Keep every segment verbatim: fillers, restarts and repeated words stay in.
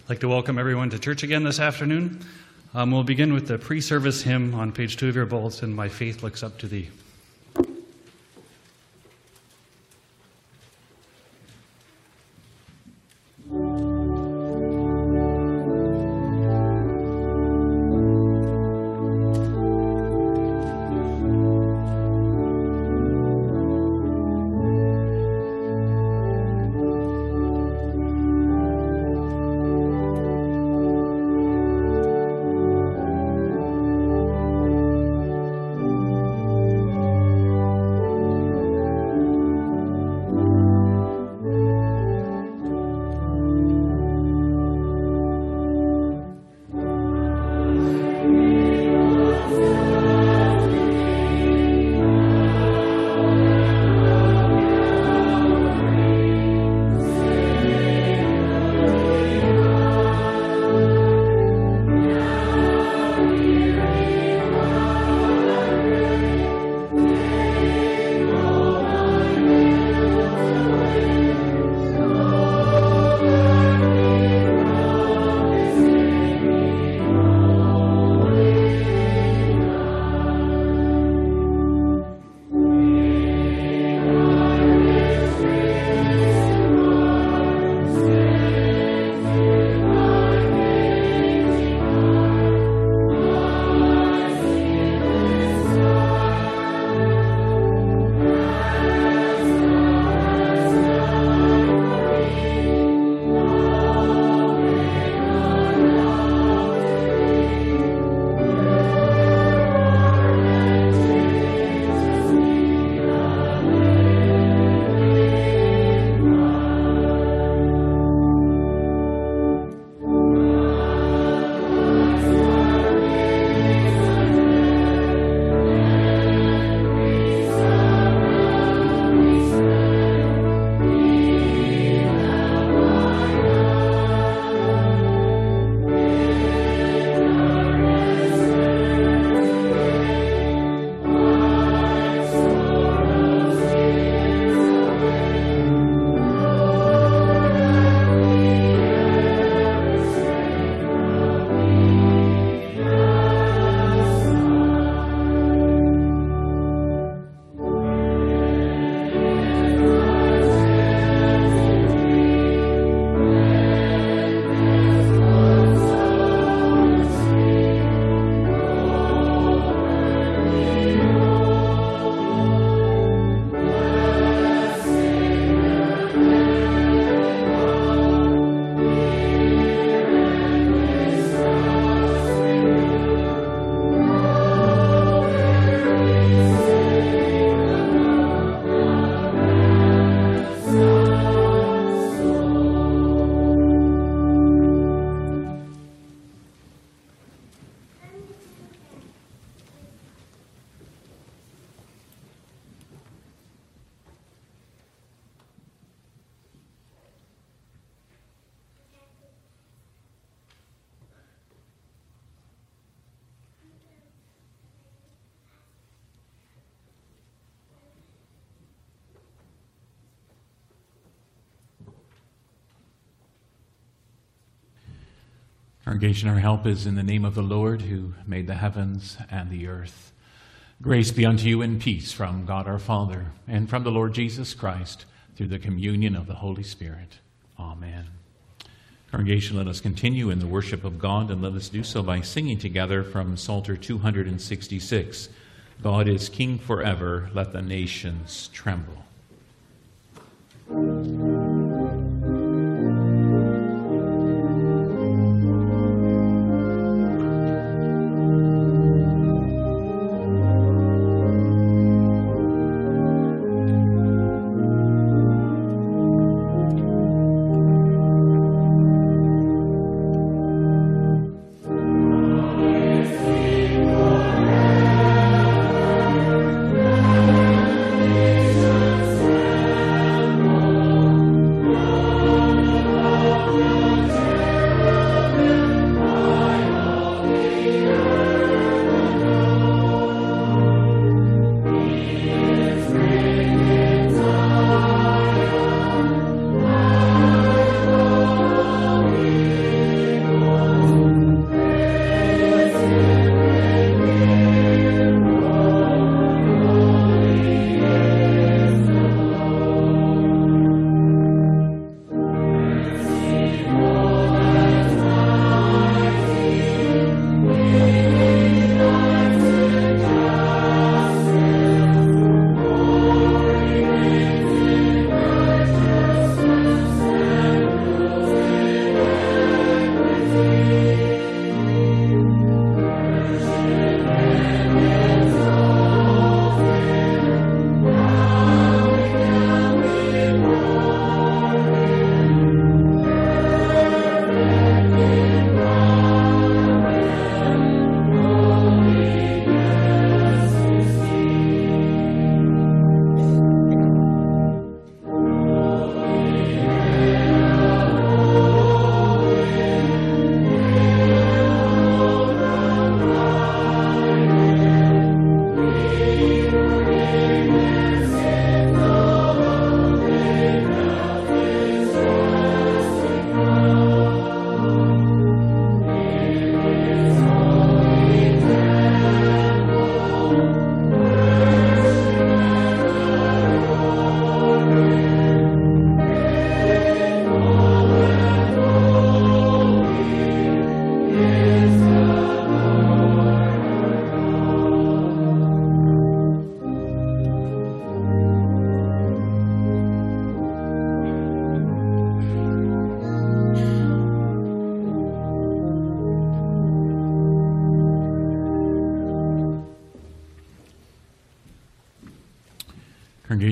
I'd like to welcome everyone to church again this afternoon. Um, we'll begin with the pre-service hymn on page two of your bulletin, My Faith Looks Up to Thee. Congregation, our help is in the name of the Lord who made the heavens and the earth. Grace be unto you and peace from God our Father and from the Lord Jesus Christ through the communion of the Holy Spirit. Amen. Congregation, let us continue in the worship of God, and let us do so by singing together from Psalter two hundred sixty-six. God is King forever, let the nations tremble. Jesus.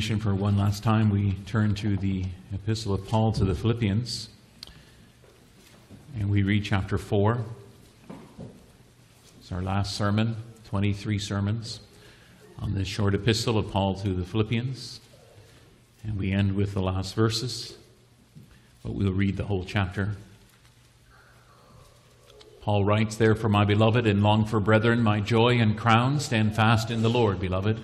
information for one last time, we turn to the Epistle of Paul to the Philippians, and we read chapter four. It's our last sermon, twenty-three sermons on this short epistle of Paul to the Philippians, and we end with the last verses, but we'll read the whole chapter. Paul writes, "Therefore, my beloved and longed for brethren, my joy and crown, stand fast in the Lord, beloved.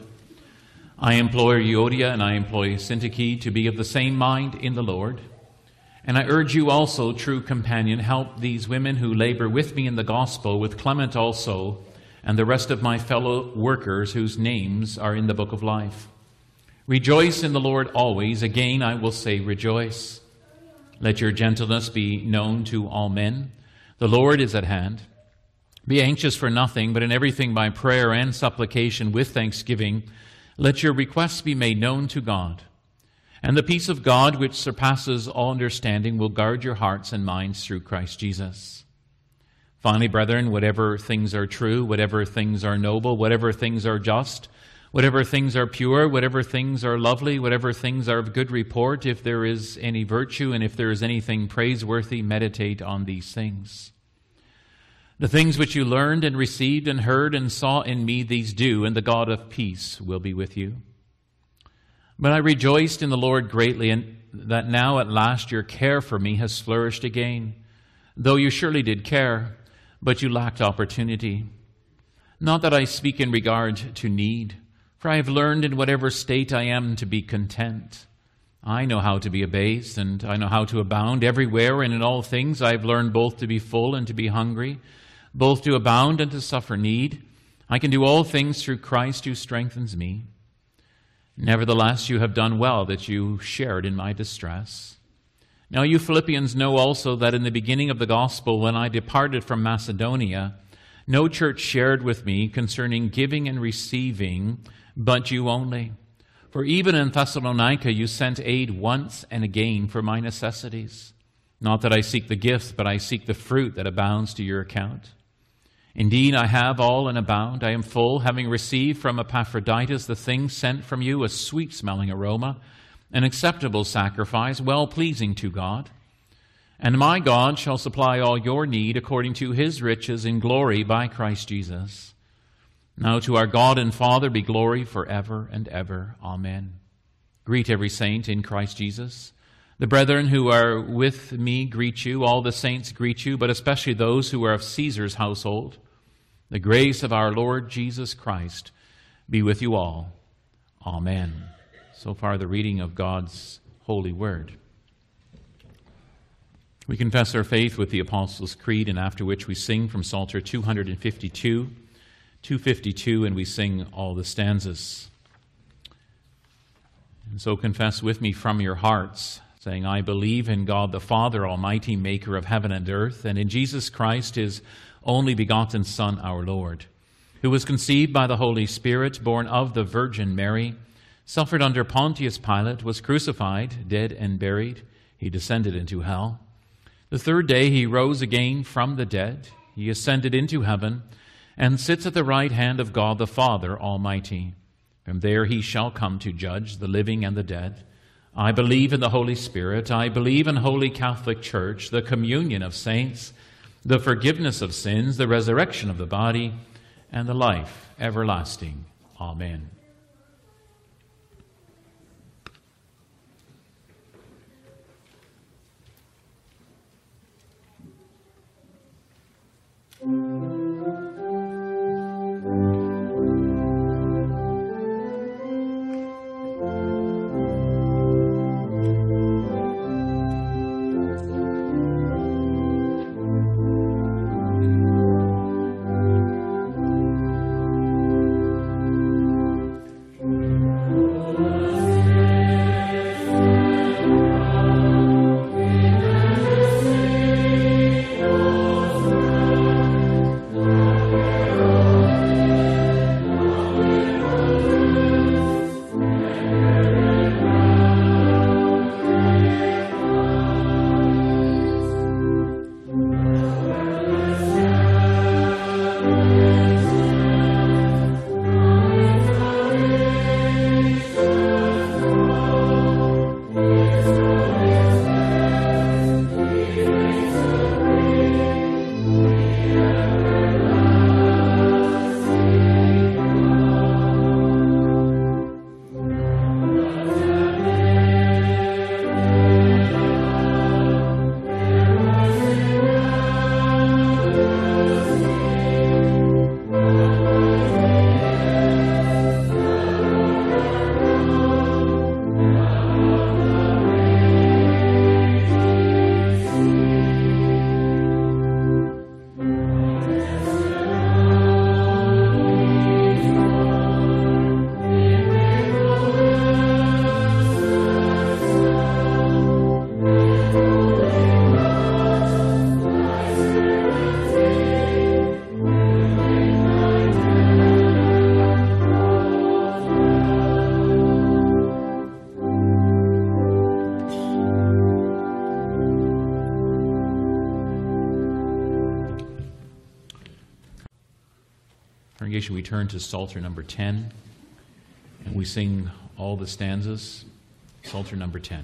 I implore Euodia and I implore Syntyche to be of the same mind in the Lord. And I urge you also, true companion, help these women who labor with me in the gospel, with Clement also, and the rest of my fellow workers whose names are in the book of life. Rejoice in the Lord always. Again, I will say rejoice. Let your gentleness be known to all men. The Lord is at hand. Be anxious for nothing, but in everything by prayer and supplication with thanksgiving, let your requests be made known to God. And the peace of God, which surpasses all understanding, will guard your hearts and minds through Christ Jesus. Finally, brethren, whatever things are true, whatever things are noble, whatever things are just, whatever things are pure, whatever things are lovely, whatever things are of good report, if there is any virtue and if there is anything praiseworthy, meditate on these things. The things which you learned and received and heard and saw in me, these do, and the God of peace will be with you. But I rejoiced in the Lord greatly, and that now at last your care for me has flourished again, though you surely did care, but you lacked opportunity. Not that I speak in regard to need, for I have learned in whatever state I am to be content. I know how to be abased, and I know how to abound everywhere, and in all things I have learned both to be full and to be hungry, both to abound and to suffer need. I can do all things through Christ who strengthens me. Nevertheless, you have done well that you shared in my distress. Now you Philippians know also that in the beginning of the gospel, when I departed from Macedonia, no church shared with me concerning giving and receiving, but you only. For even in Thessalonica you sent aid once and again for my necessities. Not that I seek the gift, but I seek the fruit that abounds to your account. Indeed, I have all and abound. I am full, having received from Epaphroditus the things sent from you, a sweet-smelling aroma, an acceptable sacrifice, well-pleasing to God. And my God shall supply all your need according to his riches in glory by Christ Jesus. Now to our God and Father be glory forever and ever. Amen. Greet every saint in Christ Jesus. The brethren who are with me greet you. All the saints greet you, but especially those who are of Caesar's household. The grace of our Lord Jesus Christ be with you all. Amen. So far, the reading of God's holy word. We confess our faith with the Apostles' Creed, and after which we sing from Psalter two fifty-two, two fifty-two, and we sing all the stanzas. And so confess with me from your hearts, saying, I believe in God the Father Almighty, maker of heaven and earth, and in Jesus Christ, his only begotten Son, our Lord, who was conceived by the Holy Spirit, born of the Virgin Mary, suffered under Pontius Pilate, was crucified, dead and buried. He descended into hell. The third day he rose again from the dead. He ascended into heaven and sits at the right hand of God the Father Almighty. From there he shall come to judge the living and the dead. I believe in the Holy Spirit. I believe in Holy Catholic Church, the communion of saints, the forgiveness of sins, the resurrection of the body, and the life everlasting. Amen. Congregation, we turn to Psalter number ten, and we sing all the stanzas. Psalter number ten.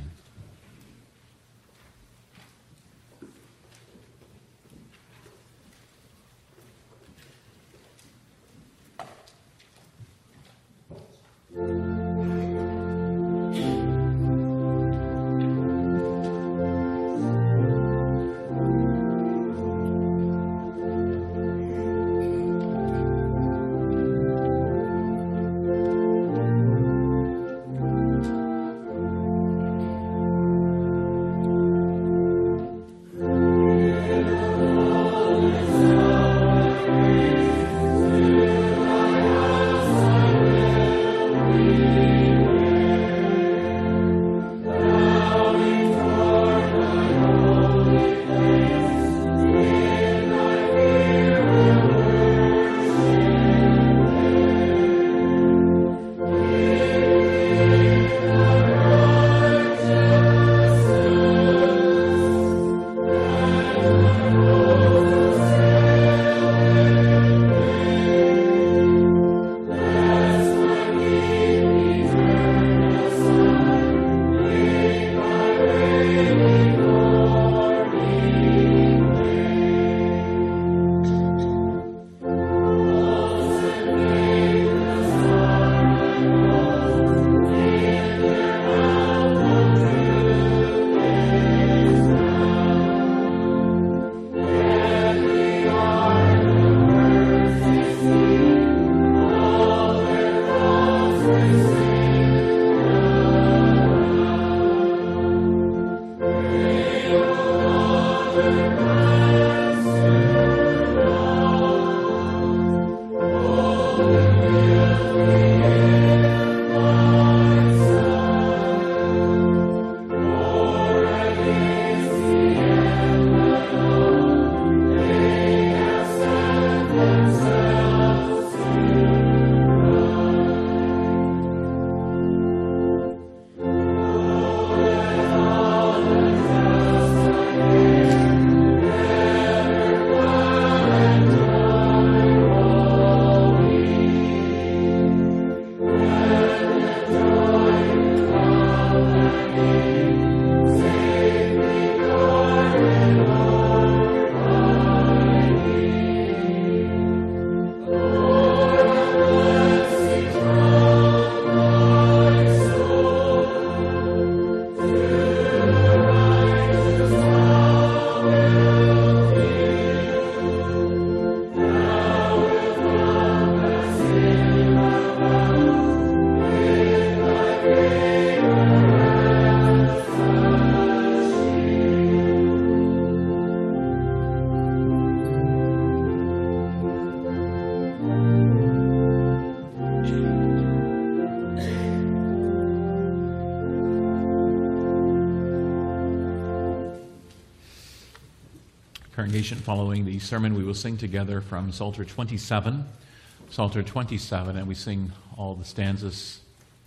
Congregation, following the sermon, we will sing together from Psalter twenty-seven. Psalter twenty-seven, and we sing all the stanzas.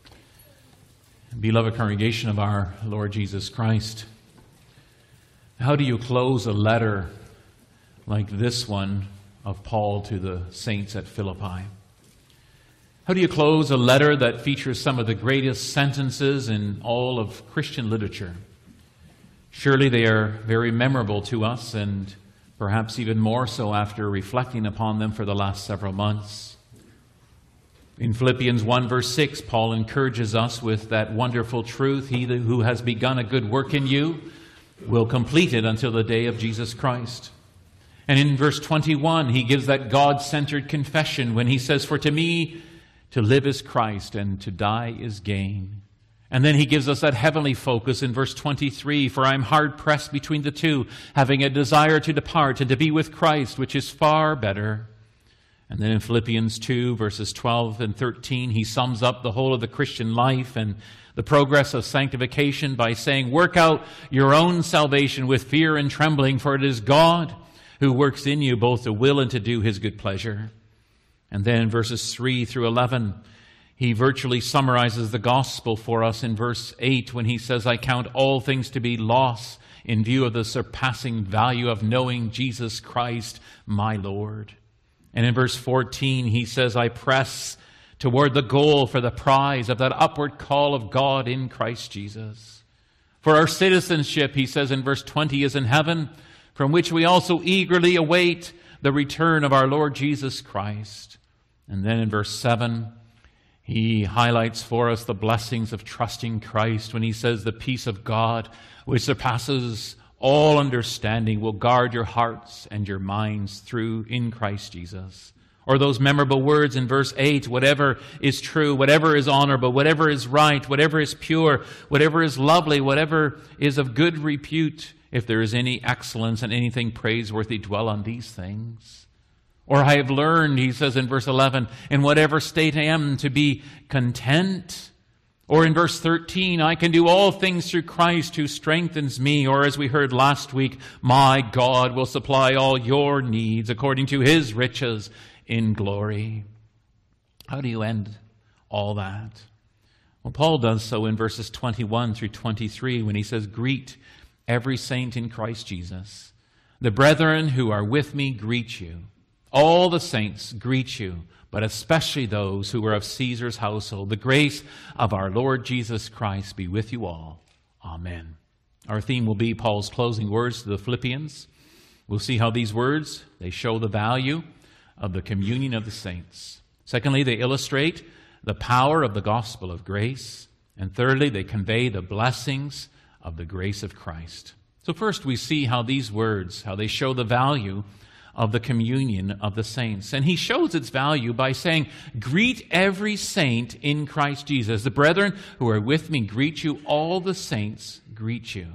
Beloved congregation of our Lord Jesus Christ, how do you close a letter like this one of Paul to the saints at Philippi? How do you close a letter that features some of the greatest sentences in all of Christian literature? Surely they are very memorable to us, and perhaps even more so after reflecting upon them for the last several months. In Philippians one verse six, Paul encourages us with that wonderful truth, he who has begun a good work in you will complete it until the day of Jesus Christ. And in verse twenty-one, he gives that God-centered confession when he says, "For to me to live is Christ, and to die is gain." And then he gives us that heavenly focus in verse twenty-three, "For I am hard-pressed between the two, having a desire to depart and to be with Christ, which is far better." And then in Philippians two, verses twelve and thirteen, he sums up the whole of the Christian life and the progress of sanctification by saying, "Work out your own salvation with fear and trembling, for it is God who works in you both to will and to do His good pleasure." And then in verses three through eleven, he virtually summarizes the gospel for us in verse eight when he says, "I count all things to be loss in view of the surpassing value of knowing Jesus Christ, my Lord." And in verse fourteen, he says, I press toward the goal for the prize of that upward call of God in Christ Jesus. For our citizenship, he says in verse twenty, is in heaven, from which we also eagerly await the return of our Lord Jesus Christ. And then in verse seven, he highlights for us the blessings of trusting Christ when he says, the peace of God, which surpasses all understanding, will guard your hearts and your minds through in Christ Jesus. Or those memorable words in verse eight, whatever is true, whatever is honorable, whatever is right, whatever is pure, whatever is lovely, whatever is of good repute, if there is any excellence and anything praiseworthy, dwell on these things. Or I have learned, he says in verse eleven, in whatever state I am, to be content. Or in verse thirteen, I can do all things through Christ who strengthens me. Or as we heard last week, my God will supply all your needs according to his riches in glory. How do you end all that? Well, Paul does so in verses twenty-one through twenty-three when he says, greet every saint in Christ Jesus. The brethren who are with me greet you. All the saints greet you, but especially those who are of Caesar's household. The grace of our Lord Jesus Christ be with you all. Amen. Our theme will be Paul's closing words to the Philippians. We'll see how these words, they show the value of the communion of the saints. Secondly, they illustrate the power of the gospel of grace. And thirdly, they convey the blessings of the grace of Christ. So first we see how these words, how they show the value of the communion of the saints. And he shows its value by saying, greet every saint in Christ Jesus. The brethren who are with me greet you. All the saints greet you.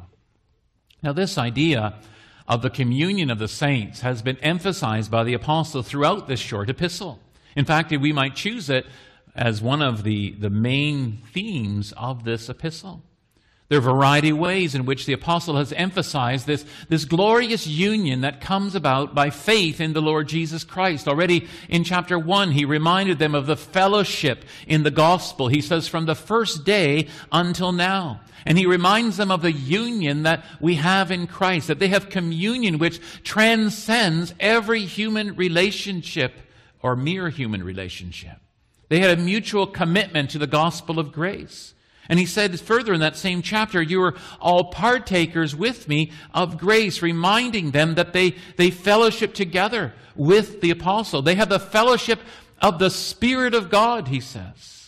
Now this idea of the communion of the saints has been emphasized by the apostle throughout this short epistle. In fact, we might choose it as one of the, the main themes of this epistle. There are a variety of ways in which the apostle has emphasized this, this glorious union that comes about by faith in the Lord Jesus Christ. Already in chapter one, he reminded them of the fellowship in the gospel. He says, from the first day until now. And he reminds them of the union that we have in Christ, that they have communion which transcends every human relationship or mere human relationship. They had a mutual commitment to the gospel of grace. And he said further in that same chapter, you are all partakers with me of grace, reminding them that they, they fellowship together with the apostle. They have the fellowship of the Spirit of God, he says.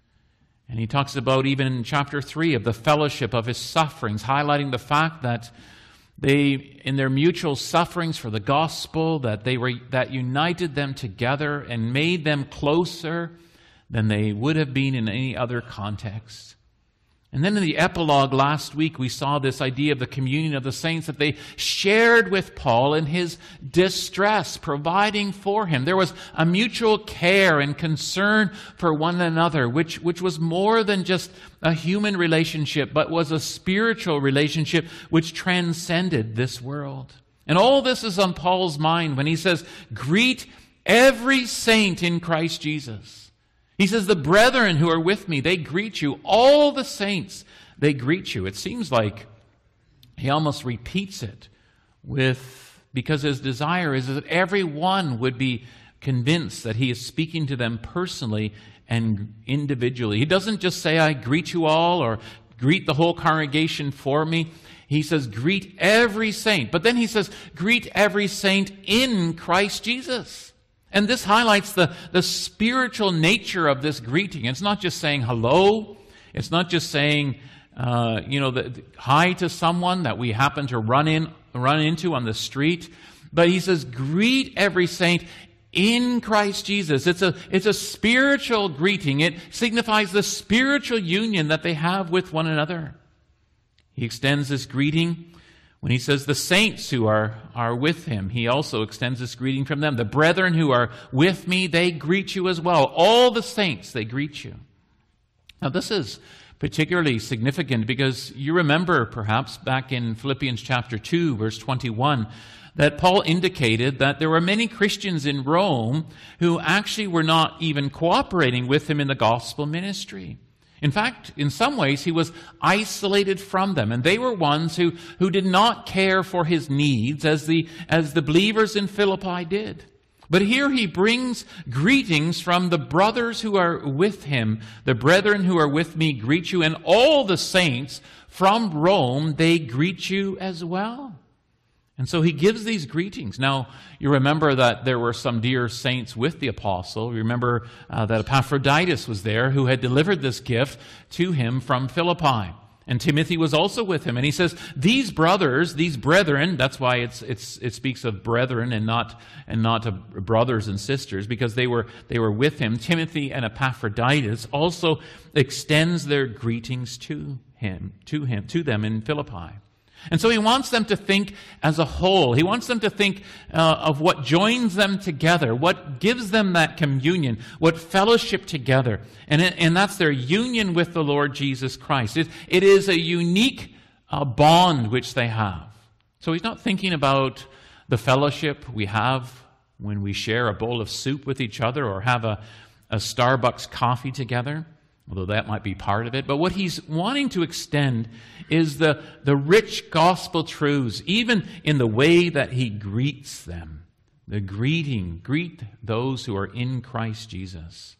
And he talks about, even in chapter three, of the fellowship of his sufferings, highlighting the fact that they, in their mutual sufferings for the gospel, that they were that united them together and made them closer than they would have been in any other context. And then in the epilogue last week, we saw this idea of the communion of the saints, that they shared with Paul in his distress, providing for him. There was a mutual care and concern for one another, which, which was more than just a human relationship, but was a spiritual relationship which transcended this world. And all this is on Paul's mind when he says, greet every saint in Christ Jesus. He says, the brethren who are with me, they greet you. All the saints, they greet you. It seems like he almost repeats it with, because his desire is that everyone would be convinced that he is speaking to them personally and individually. He doesn't just say, I greet you all, or greet the whole congregation for me. He says, greet every saint. But then he says, greet every saint in Christ Jesus. And this highlights the, the spiritual nature of this greeting. It's not just saying hello. It's not just saying, uh, you know, the, the, hi to someone that we happen to run in, run into on the street. But he says, greet every saint in Christ Jesus. It's a, it's a spiritual greeting. It signifies the spiritual union that they have with one another. He extends this greeting when he says the saints who are, are with him. He also extends this greeting from them. The brethren who are with me, they greet you as well. All the saints, they greet you. Now this is particularly significant because you remember perhaps back in Philippians chapter two, verse twenty-one, that Paul indicated that there were many Christians in Rome who actually were not even cooperating with him in the gospel ministry. In fact, in some ways, he was isolated from them, and they were ones who, who did not care for his needs as the, as the believers in Philippi did. But here he brings greetings from the brothers who are with him. The brethren who are with me greet you, and all the saints from Rome, they greet you as well. And so he gives these greetings. Now, you remember that there were some dear saints with the apostle. You remember uh, that Epaphroditus was there who had delivered this gift to him from Philippi. And Timothy was also with him. And he says, these brothers, these brethren, that's why it's it's it speaks of brethren and not and not of brothers and sisters, because they were they were with him. Timothy and Epaphroditus also extends their greetings to him, to him, to them in Philippi. And so he wants them to think as a whole. He wants them to think uh, of what joins them together, what gives them that communion, what fellowship together. And, it, and that's their union with the Lord Jesus Christ. It, it is a unique uh, bond which they have. So he's not thinking about the fellowship we have when we share a bowl of soup with each other or have a, a Starbucks coffee together, although that might be part of it. But what he's wanting to extend is the, the rich gospel truths, even in the way that he greets them. The greeting, greet those who are in Christ Jesus.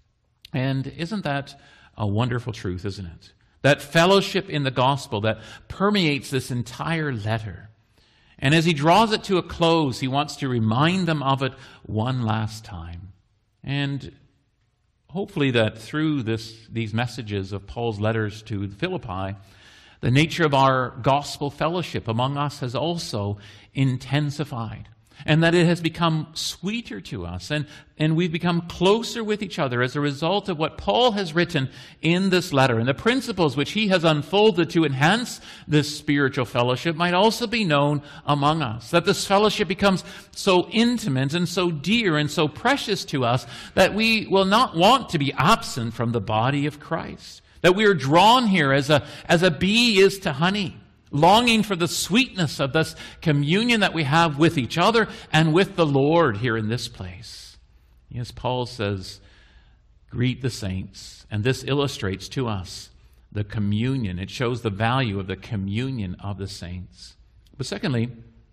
And isn't that a wonderful truth, isn't it? That fellowship in the gospel that permeates this entire letter. And as he draws it to a close, he wants to remind them of it one last time. And hopefully that through this, these messages of Paul's letters to Philippi, the nature of our gospel fellowship among us has also intensified, and that it has become sweeter to us, and, and we've become closer with each other as a result of what Paul has written in this letter. And the principles which he has unfolded to enhance this spiritual fellowship might also be known among us. That this fellowship becomes so intimate and so dear and so precious to us that we will not want to be absent from the body of Christ. That we are drawn here as a, as a bee is to honey, longing for the sweetness of this communion that we have with each other and with the Lord here in this place. Yes, Paul says, greet the saints. And this illustrates to us the communion. It shows the value of the communion of the saints. But secondly,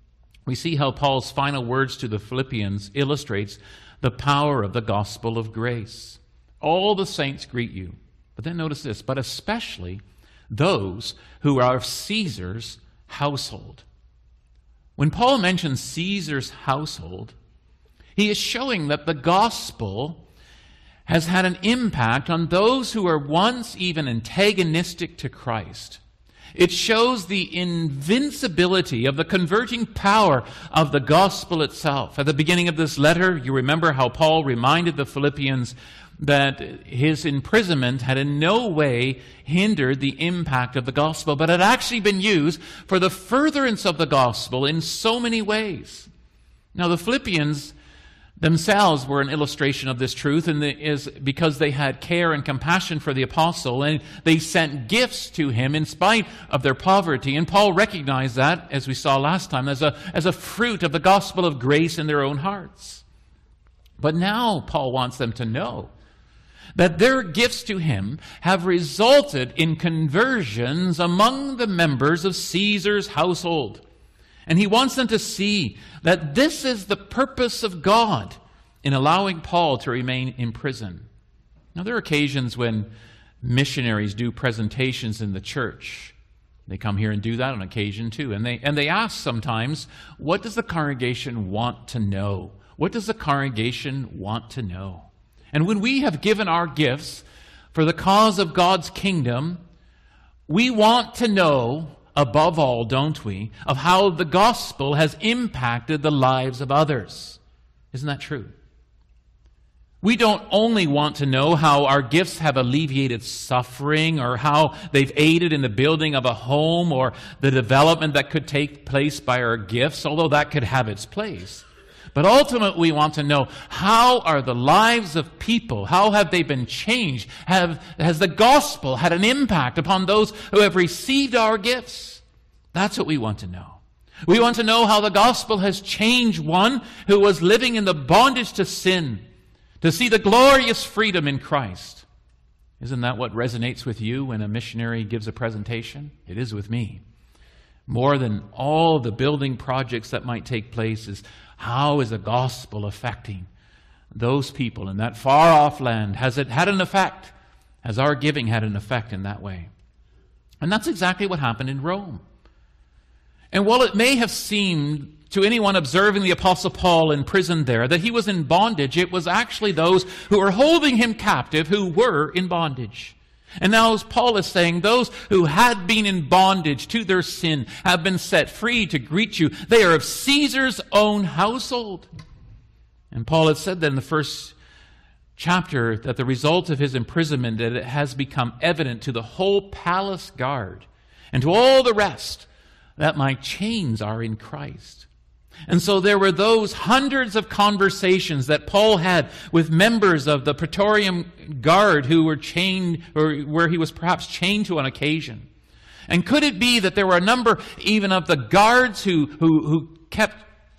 we see how Paul's final words to the Philippians illustrates the power of the gospel of grace. All the saints greet you. But then notice this, but especially those who are of Caesar's household. When Paul mentions Caesar's household, he is showing that the gospel has had an impact on those who were once even antagonistic to Christ. It shows the invincibility of the converting power of the gospel itself. At the beginning of this letter, you remember how Paul reminded the Philippians that his imprisonment had in no way hindered the impact of the gospel, but had actually been used for the furtherance of the gospel in so many ways. Now, the Philippians themselves were an illustration of this truth, and it is because they had care and compassion for the apostle, and they sent gifts to him in spite of their poverty. And Paul recognized that, as we saw last time, as a, as a fruit of the gospel of grace in their own hearts. But now Paul wants them to know that their gifts to him have resulted in conversions among the members of Caesar's household. And he wants them to see that this is the purpose of God in allowing Paul to remain in prison. Now, there are occasions when missionaries do presentations in the church. They come here and do that on occasion too. And they, and they ask sometimes, what does the congregation want to know? What does the congregation want to know? And when we have given our gifts for the cause of God's kingdom, we want to know, above all, don't we, of how the gospel has impacted the lives of others. Isn't that true? We don't only want to know how our gifts have alleviated suffering or how they've aided in the building of a home or the development that could take place by our gifts, although that could have its place. But ultimately, we want to know, how are the lives of people, how have they been changed? Have, has the gospel had an impact upon those who have received our gifts? That's what we want to know. We want to know how the gospel has changed one who was living in the bondage to sin to see the glorious freedom in Christ. Isn't that what resonates with you when a missionary gives a presentation? It is with me. More than all the building projects that might take place is How is the gospel affecting those people in that far-off land? Has it had an effect? Has our giving had an effect in that way? And that's exactly what happened in Rome. And while it may have seemed to anyone observing the Apostle Paul in prison there that he was in bondage, it was actually those who were holding him captive who were in bondage. And now, as Paul is saying, those who had been in bondage to their sin have been set free to greet you. They are of Caesar's own household. And Paul had said that in the first chapter that the result of his imprisonment, that it has become evident to the whole palace guard and to all the rest that my chains are in Christ. And so there were those hundreds of conversations that Paul had with members of the Praetorian Guard who were chained, or where he was perhaps chained to on occasion. And could it be that there were a number even of the guards who, who, who kept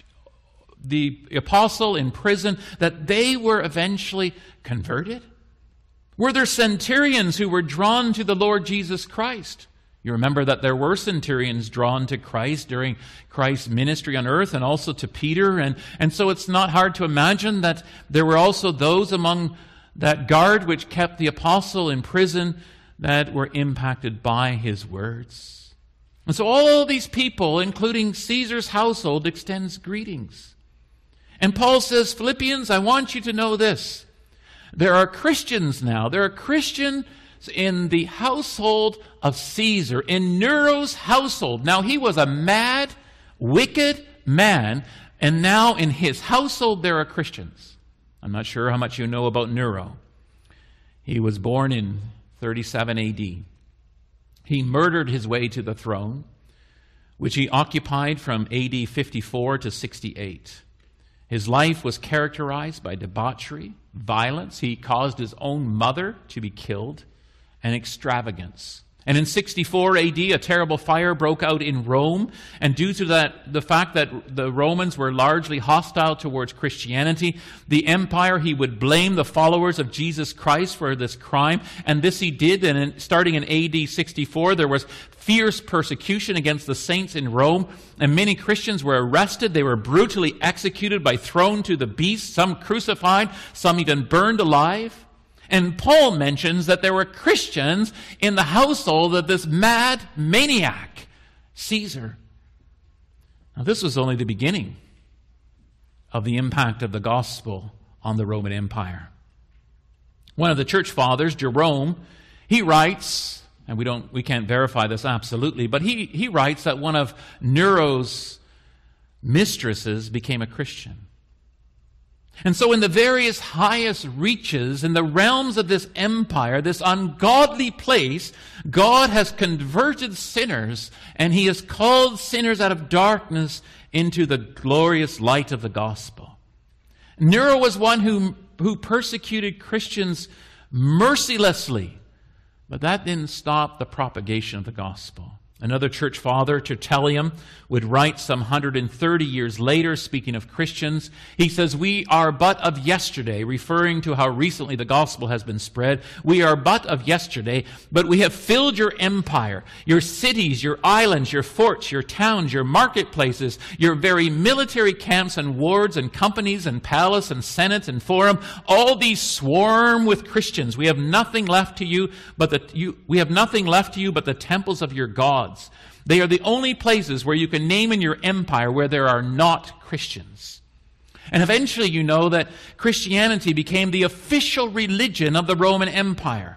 the apostle in prison, that they were eventually converted? Were there centurions who were drawn to the Lord Jesus Christ? You remember that there were centurions drawn to Christ during Christ's ministry on earth, and also to Peter. And, and so it's not hard to imagine that there were also those among that guard which kept the apostle in prison that were impacted by his words. And so all these people, including Caesar's household, extends greetings. And Paul says, Philippians, I want you to know this. There are Christians now. There are Christians in the household of Caesar, in Nero's household. Now, he was a mad, wicked man, and now in his household there are Christians. I'm not sure how much you know about Nero. He was born in thirty-seven A D. He murdered his way to the throne, which he occupied from A D fifty-four to sixty-eight. His life was characterized by debauchery, violence. He caused his own mother to be killed, and extravagance. And in sixty-four A D, a terrible fire broke out in Rome. And due to that, the fact that the Romans were largely hostile towards Christianity, the empire, he would blame the followers of Jesus Christ for this crime. And this he did. And in, starting in A D sixty-four, there was fierce persecution against the saints in Rome. And many Christians were arrested. They were brutally executed by thrown to the beast, some crucified, some even burned alive. And Paul mentions that there were Christians in the household of this mad maniac, Caesar. Now, this was only the beginning of the impact of the gospel on the Roman Empire. One of the church fathers, Jerome, he writes, and we don't, we can't verify this absolutely, but he, he writes that one of Nero's mistresses became a Christian. And so in the various highest reaches, in the realms of this empire, this ungodly place, God has converted sinners, and he has called sinners out of darkness into the glorious light of the gospel. Nero was one who, who persecuted Christians mercilessly, but that didn't stop the propagation of the gospel. Another church father, Tertullian, would write some one hundred thirty years later, speaking of Christians. He says, we are but of yesterday, referring to how recently the gospel has been spread. We are but of yesterday, but we have filled your empire, your cities, your islands, your forts, your towns, your marketplaces, your very military camps and wards and companies and palace and senate and forum. All these swarm with Christians. We have nothing left to you but the you, we have nothing left to you but the temples of your gods. They are the only places where you can name in your empire where there are not Christians. And eventually you know that Christianity became the official religion of the Roman Empire.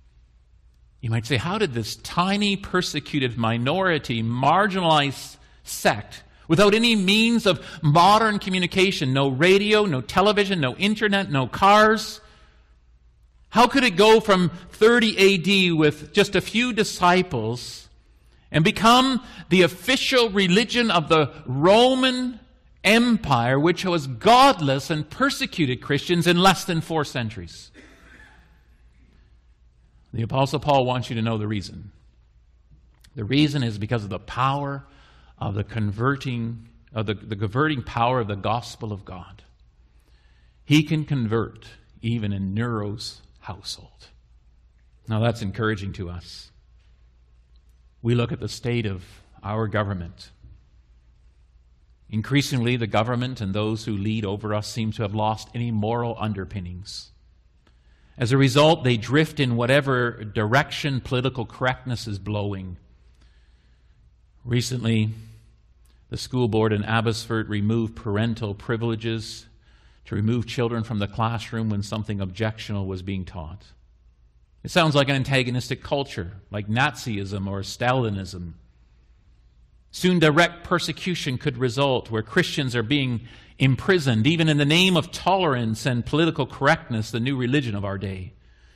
You might say, how did this tiny persecuted minority, marginalized sect, without any means of modern communication, no radio, no television, no internet, no cars, how could it go from thirty A D with just a few disciples and become the official religion of the Roman Empire, which was godless and persecuted Christians in less than four centuries? The Apostle Paul wants you to know the reason. The reason is because of the power of the converting, of the, the converting power of the gospel of God. He can convert even in Nero's household. Now that's encouraging to us. We look at the state of our government. Increasingly, the government and those who lead over us seem to have lost any moral underpinnings. As a result, they drift in whatever direction political correctness is blowing. Recently, the school board in Abbotsford removed parental privileges to remove children from the classroom when something objectionable was being taught. It sounds like an antagonistic culture, like Nazism or Stalinism. Soon direct persecution could result where Christians are being imprisoned, even in the name of tolerance and political correctness, the new religion of our day.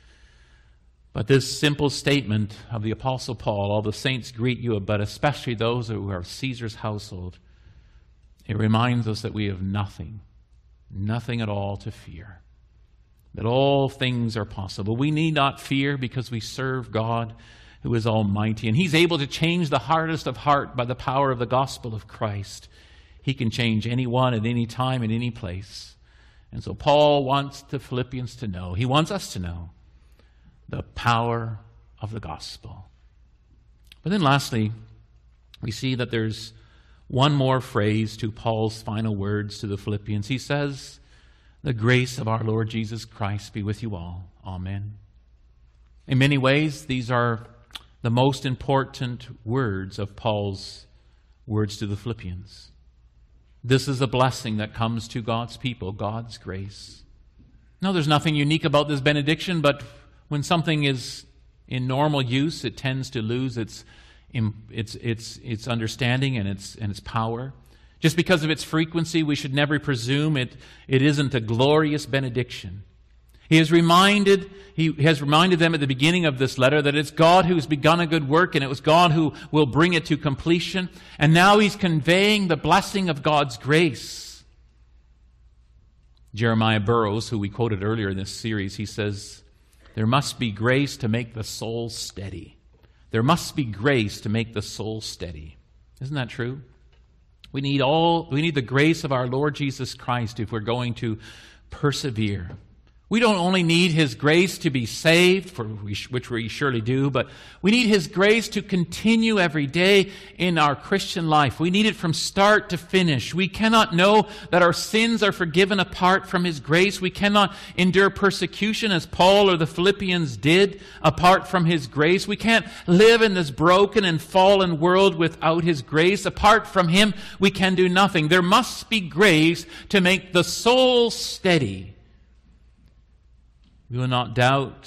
But this simple statement of the Apostle Paul, all the saints greet you, but especially those who are of Caesar's household, it reminds us that we have nothing, nothing at all to fear. That all things are possible. We need not fear because we serve God who is almighty. And He's able to change the hardest of heart by the power of the gospel of Christ. He can change anyone at any time, in any place. And so Paul wants the Philippians to know, he wants us to know, the power of the gospel. But then lastly, we see that there's one more phrase to Paul's final words to the Philippians. He says, "The grace of our Lord Jesus Christ be with you all. Amen." In many ways, these are the most important words of Paul's words to the Philippians. This is a blessing that comes to God's people, God's grace. No, there's nothing unique about this benediction, but when something is in normal use, it tends to lose its, its, its, its understanding and its, and its power. Just because of its frequency, we should never presume it, it isn't a glorious benediction. He has reminded, he has reminded them at the beginning of this letter that it's God who's begun a good work and it was God who will bring it to completion. And now he's conveying the blessing of God's grace. Jeremiah Burroughs, who we quoted earlier in this series, he says, "There must be grace to make the soul steady." There must be grace to make the soul steady. Isn't that true? We need all, we need the grace of our Lord Jesus Christ if we're going to persevere. We don't only need His grace to be saved, for which we surely do, but we need His grace to continue every day in our Christian life. We need it from start to finish. We cannot know that our sins are forgiven apart from His grace. We cannot endure persecution as Paul or the Philippians did apart from His grace. We can't live in this broken and fallen world without His grace. Apart from Him, we can do nothing. There must be grace to make the soul steady. We will not doubt.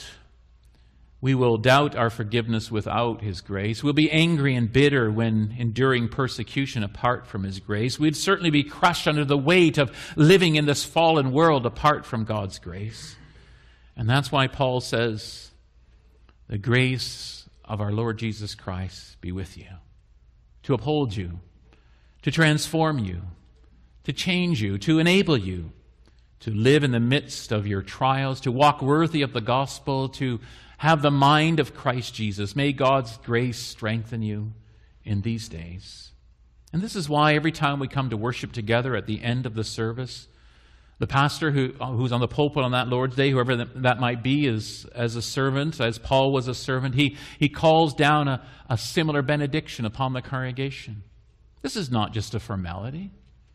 We will doubt our forgiveness without His grace. We'll be angry and bitter when enduring persecution apart from His grace. We'd certainly be crushed under the weight of living in this fallen world apart from God's grace. And that's why Paul says, "The grace of our Lord Jesus Christ be with you," to uphold you, to transform you, to change you, to enable you to live in the midst of your trials, to walk worthy of the gospel, to have the mind of Christ Jesus. May God's grace strengthen you in these days. And this is why every time we come to worship together at the end of the service, the pastor who, who's on the pulpit on that Lord's Day, whoever that, that might be, is as a servant, as Paul was a servant, he, he calls down a, a similar benediction upon the congregation. This is not just a formality,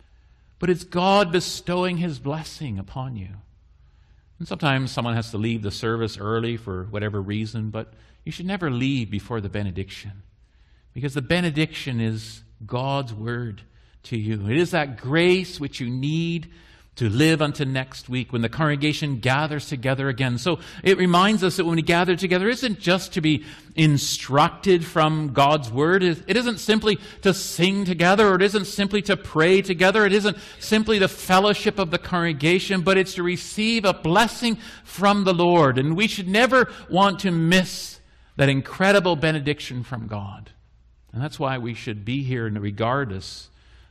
but it's God bestowing His blessing upon you. And sometimes someone has to leave the service early for whatever reason, but you should never leave before the benediction, because the benediction is God's word to you. It is that grace which you need to live unto next week when the congregation gathers together again. So it reminds us that when we gather together, it isn't just to be instructed from God's word. It isn't simply to sing together, or it isn't simply to pray together. It isn't simply the fellowship of the congregation, but it's to receive a blessing from the Lord. And we should never want to miss that incredible benediction from God. And that's why we should be here regardless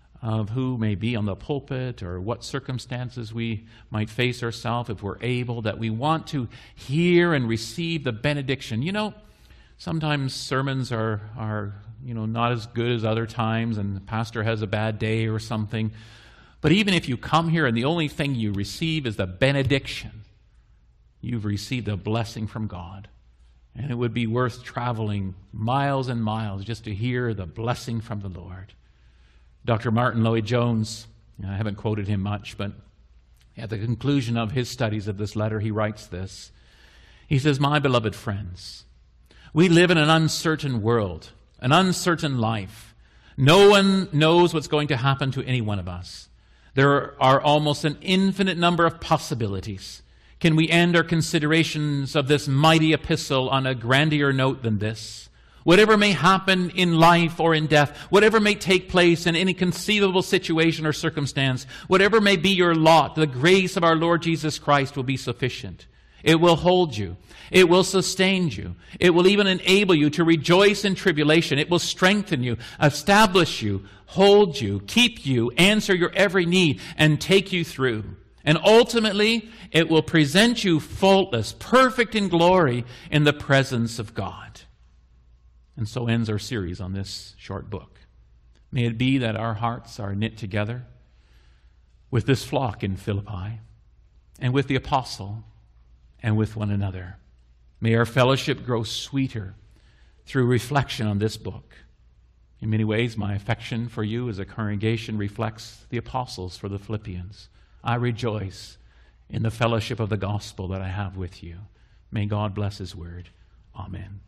of who may be on the pulpit or what circumstances we might face ourselves, if we're able, that we want to hear and receive the benediction. You know, sometimes sermons are, are you know, not as good as other times, and the pastor has a bad day or something. But even if you come here and the only thing you receive is the benediction, you've received a blessing from God. And it would be worth traveling miles and miles just to hear the blessing from the Lord. Doctor Martin Lloyd-Jones, I haven't quoted him much, but at the conclusion of his studies of this letter, he writes this. He says, "My beloved friends, we live in an uncertain world, an uncertain life. No one knows what's going to happen to any one of us. There are almost an infinite number of possibilities. Can we end our considerations of this mighty epistle on a grander note than this? Whatever may happen in life or in death, whatever may take place in any conceivable situation or circumstance, whatever may be your lot, the grace of our Lord Jesus Christ will be sufficient. It will hold you. It will sustain you. It will even enable you to rejoice in tribulation. It will strengthen you, establish you, hold you, keep you, answer your every need, and take you through. And ultimately, it will present you faultless, perfect in glory in the presence of God." And so ends our series on this short book. May it be that our hearts are knit together with this flock in Philippi and with the apostle and with one another. May our fellowship grow sweeter through reflection on this book. In many ways, my affection for you as a congregation reflects the apostles for the Philippians. I rejoice in the fellowship of the gospel that I have with you. May God bless His word. Amen.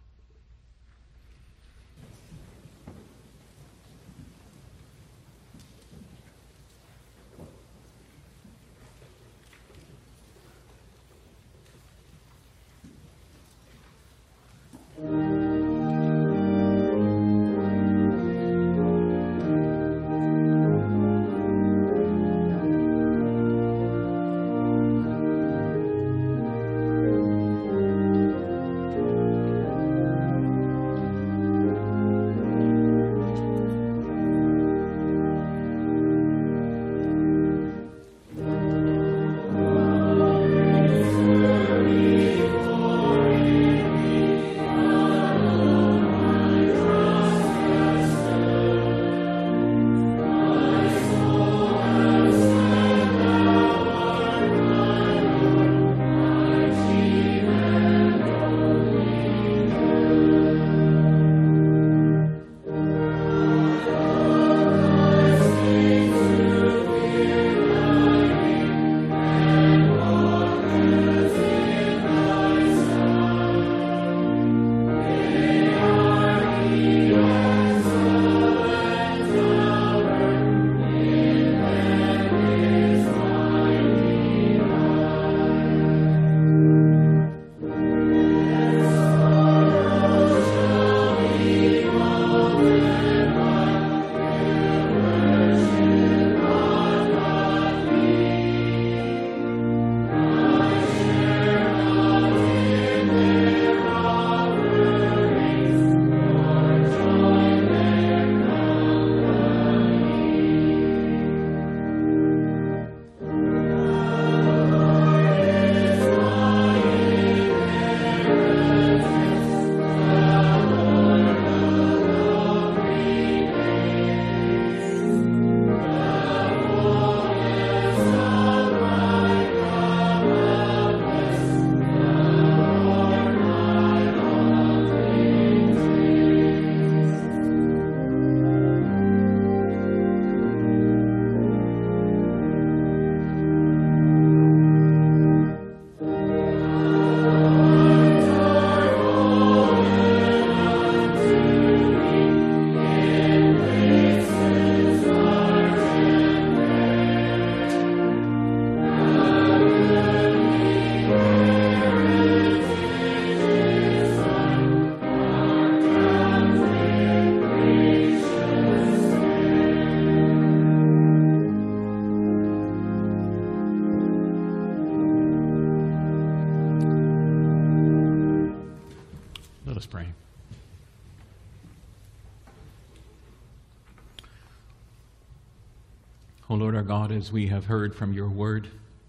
O Lord our God, as we have heard from your word,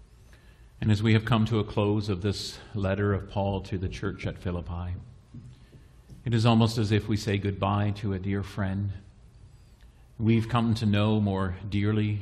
and as we have come to a close of this letter of Paul to the church at Philippi, it is almost as if we say goodbye to a dear friend. We've come to know more dearly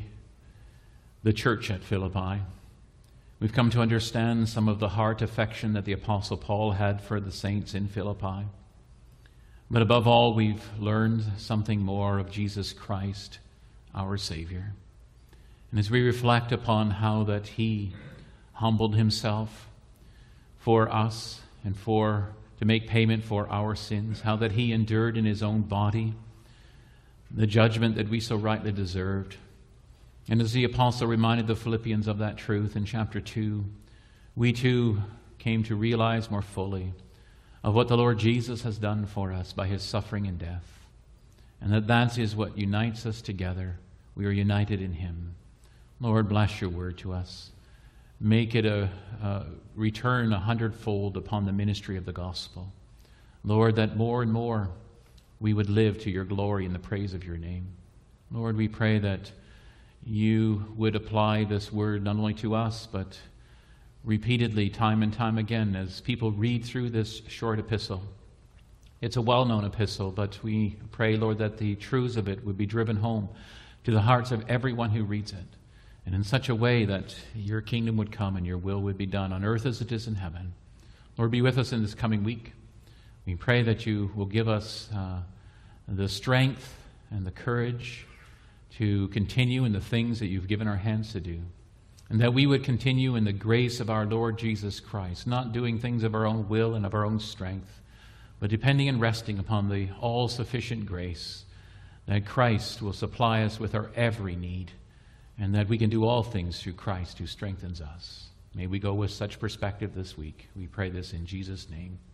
the church at Philippi. We've come to understand some of the heart affection that the Apostle Paul had for the saints in Philippi. But above all, we've learned something more of Jesus Christ, our Savior. And as we reflect upon how that he humbled himself for us and for to make payment for our sins, how that he endured in his own body the judgment that we so rightly deserved. And as the apostle reminded the Philippians of that truth in chapter two, we too came to realize more fully of what the Lord Jesus has done for us by his suffering and death. And that that is what unites us together. We are united in him. Lord, bless your word to us. Make it a, a return a hundredfold upon the ministry of the gospel. Lord, that more and more we would live to your glory and the praise of your name. Lord, we pray that you would apply this word not only to us, but repeatedly, time and time again, as people read through this short epistle. It's a well-known epistle, but we pray, Lord, that the truths of it would be driven home to the hearts of everyone who reads it, and in such a way that your kingdom would come and your will would be done on earth as it is in heaven. Lord, be with us in this coming week. We pray that you will give us uh, the strength and the courage to continue in the things that you've given our hands to do, and that we would continue in the grace of our Lord Jesus Christ, not doing things of our own will and of our own strength, but depending and resting upon the all-sufficient grace that Christ will supply us with our every need, and that we can do all things through Christ who strengthens us. May we go with such perspective this week. We pray this in Jesus' name.